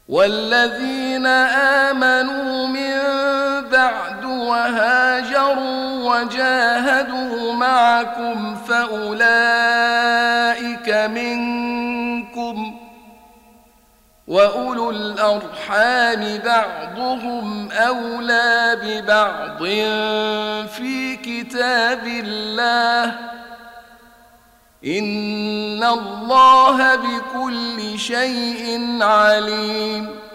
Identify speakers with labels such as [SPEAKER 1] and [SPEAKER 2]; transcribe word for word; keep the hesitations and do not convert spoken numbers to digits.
[SPEAKER 1] والذين آمنوا من بعد وهاجروا وجاهدوا معكم فأولئك منكم، وأولو الأرحام بعضهم أولى ببعض في كتاب الله، إن الله بكل شيء عليم.